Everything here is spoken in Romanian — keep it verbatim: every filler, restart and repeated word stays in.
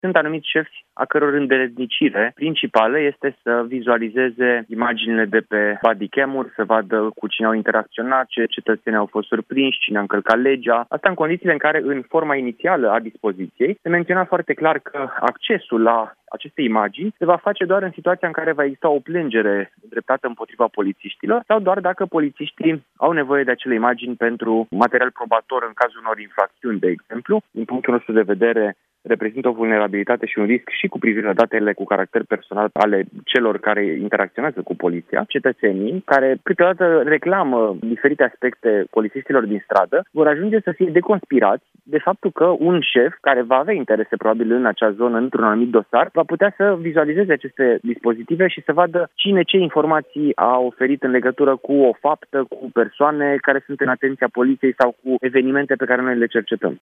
Sunt anumiți șefi a căror îndeletnicire principală este să vizualizeze imaginile de pe bodycam-uri, să vadă cu cine au interacționat, ce cetățeni au fost surprinși, cine a încălcat legea. Asta în condițiile în care, în forma inițială a dispoziției, se menționa foarte clar că accesul la aceste imagini se va face doar în situația în care va exista o plângere îndreptată împotriva polițiștilor sau doar dacă polițiștii au nevoie de acele imagini pentru material probator în cazul unor infracțiuni, de exemplu. Din punctul nostru de vedere, reprezintă o vulnerabilitate și un risc și cu privire la datele cu caracter personal ale celor care interacționează cu poliția. Cetățenii care câteodată reclamă diferite aspecte polițiștilor din stradă vor ajunge să fie deconspirați de faptul că un șef care va avea interese probabil în acea zonă, într-un anumit dosar, va putea să vizualizeze aceste dispozitive și să vadă cine ce informații a oferit în legătură cu o faptă, cu persoane care sunt în atenția poliției sau cu evenimente pe care noi le cercetăm.